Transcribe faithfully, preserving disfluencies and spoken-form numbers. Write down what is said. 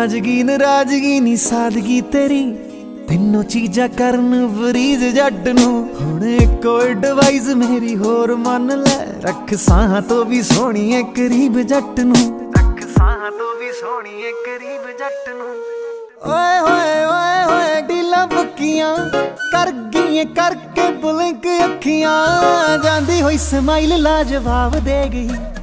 ਤਾਜਗੀ ਨਾਰਾਜ਼ਗੀ ਨੀ ਸਾਦਗੀ ਤੇਰੀ ਤਿੰਨੋਂ ਚੀਜ਼ਾਂ ਕਰਨ ਵਰੀਜ਼ ਜੱਟ ਨੂੰ। ਹੁਣ ਇੱਕੋ ਐਡਵਾਈਸ ਮੇਰੀ ਹੋਰ ਮੰਨ ਲੈ, ਰੱਖ ਸਾਹਾਂ ਤੋਂ ਵੀ ਸੋਹਣੀ ਏ ਕਰੀਬ ਜੱਟ ਨੂੰ, ਰੱਖ ਸਾਹਾਂ ਤੋਂ ਵੀ ਸੋਹਣੀ ਏ ਕਰੀਬ ਜੱਟ ਨੂੰ। ਓਏ ਹੋਏ ਓਏ ਹੋਏ ਡੀਲਾਂ ਪੱਕੀਆਂ ਕਰ ਗਈਆਂ ਕਰਕੇ ਬਲਿੰਕ ਅੱਖੀਆਂ, ਜਾਂਦੀ ਹੋਈ ਸਮਾਈਲ ਲਾਜਵਾਬ ਦੇ ਗਈ।